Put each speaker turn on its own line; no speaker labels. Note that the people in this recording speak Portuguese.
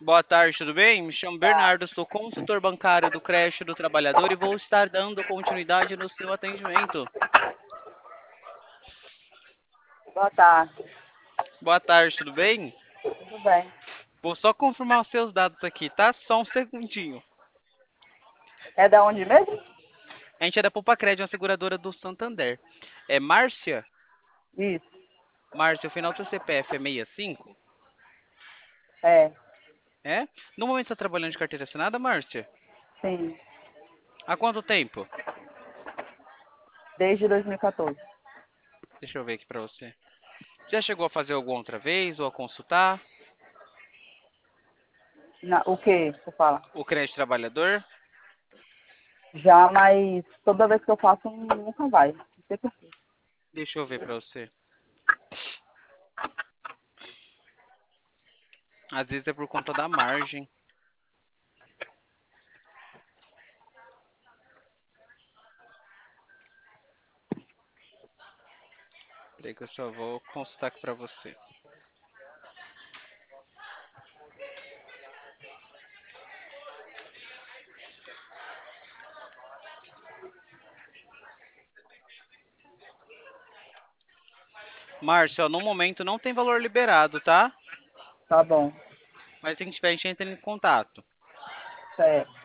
Boa tarde, tudo bem? Me chamo
Tá.
Bernardo, sou consultor bancário do Creche do Trabalhador e vou estar dando continuidade no seu atendimento.
Boa tarde.
Boa tarde, tudo bem?
Tudo bem.
Vou só confirmar os seus dados aqui, tá? Só um segundinho.
É da onde mesmo?
A gente é da Poupa-Cred, uma seguradora do Santander. É Márcia?
Isso.
Márcia, o final do seu CPF é 65?
É.
É? No momento você está trabalhando de carteira assinada, Márcia?
Sim.
Há quanto tempo?
Desde 2014.
Deixa eu ver aqui pra você. Já chegou a fazer alguma outra vez ou a consultar
O que você fala?
o Creche Trabalhador?
Já, mas toda vez que eu faço, nunca vai. Não sei por quê.
Deixa eu ver pra você. Às vezes é por conta da margem. Peraí que eu só vou consultar aqui pra você. Márcio, ó, no momento não tem valor liberado, tá?
Tá bom.
Mas se a gente tiver, a gente entra em contato.
Certo.